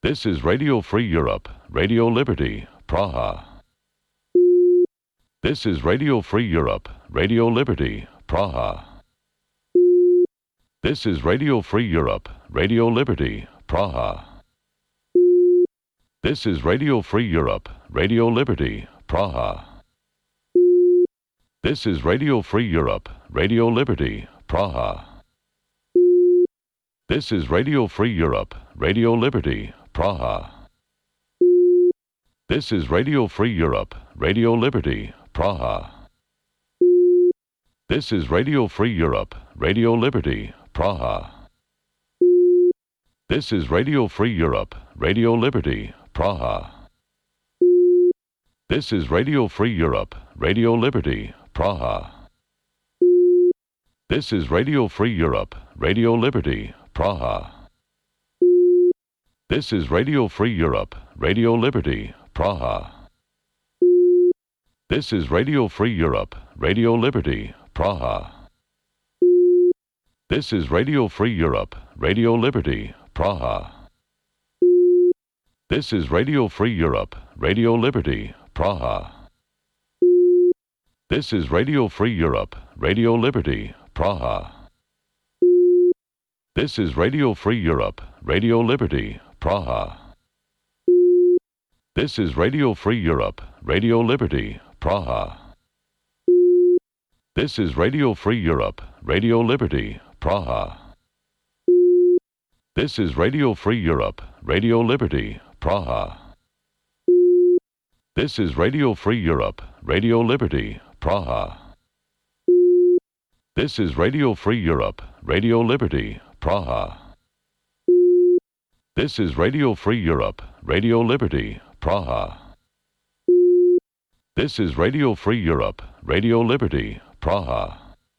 This is Radio Free Europe, Radio Liberty, Praha. This is Radio Free Europe, Radio Liberty, Praha. This is Radio Free Europe, Radio Liberty, Praha. This is Radio Free Europe, Radio Liberty, Praha. This is Radio Free Europe, Radio Liberty, Praha. This is Radio Free Europe, Radio Liberty, Praha. This is Radio Free Europe, Radio Liberty, Praha. This is Radio Free Europe, Radio Liberty, Praha. This is Radio Free Europe, Radio Liberty, Praha. This is Radio Free Europe, Radio Liberty, Praha. This is Radio Free Europe, Radio Liberty, Praha. This is Radio Free Europe, Radio Liberty, Praha. This is Radio Free Europe, Radio Liberty, Praha. This is Radio Free Europe, Radio Liberty, Praha. This is Radio Free Europe, Radio Liberty, Praha. This is Radio Free Europe, Radio Liberty, Praha. This is Radio Free Europe, Radio Liberty, Praha. This is Radio Free Europe, Radio Liberty, Praha. This is Radio Free Europe, Radio Liberty, Praha. This is Radio Free Europe, Radio Liberty, Praha. This is Radio Free Europe, Radio Liberty, Praha. This is Radio Free Europe, Radio Liberty, Praha. This is Radio Free Europe, Radio Liberty, Praha. This is Radio Free Europe, Radio Liberty, Praha.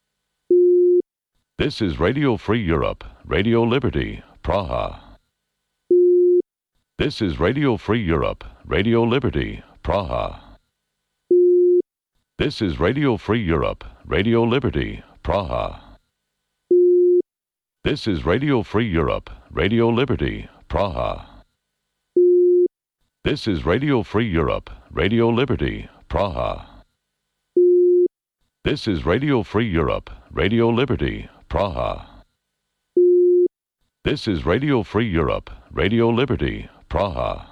This is Radio Free Europe, Radio Liberty, Praha. This is Radio Free Europe, Radio Liberty, Praha. This is Radio Free Europe, Radio Liberty, Praha. This is Radio Free Europe, Radio Liberty, Praha. This is Radio Free Europe, Radio Liberty, Praha. This is Radio Free Europe, Radio Liberty, Praha. This is Radio Free Europe, Radio Liberty, Praha.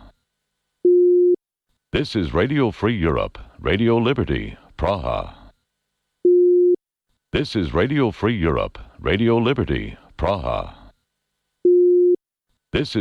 This is Radio Free Europe, Radio Liberty, Praha. This is Radio Free Europe, Radio Liberty, Praha. This is